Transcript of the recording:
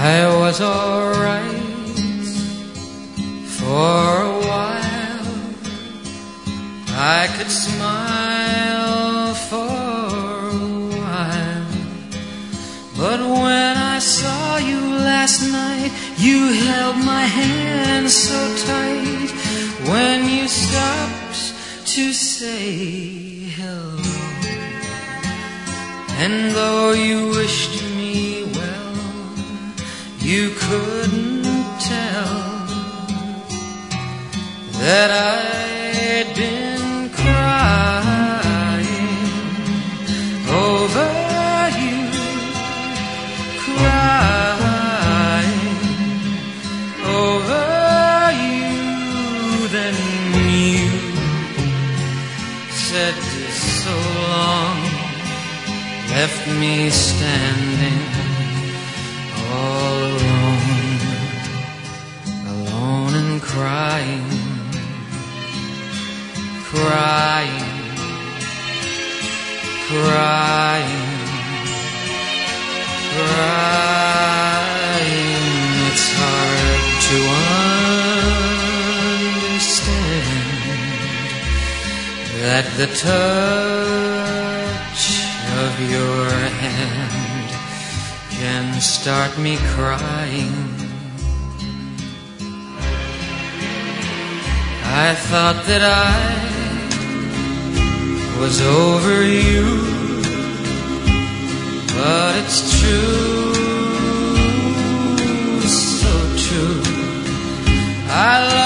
I was alright for a while. I could smile for a while. But when I saw you last night, you held my hand so tight. When you stopped to say hello, and though you wished me well, you couldn't tell that I'd been crying over you, crying over you. Then you said so long, left me standing all alone, alone and crying, crying, crying, crying. It's hard to understand that the touch of your hand can start me crying. I thought that I was over you, but it's true, so true. I love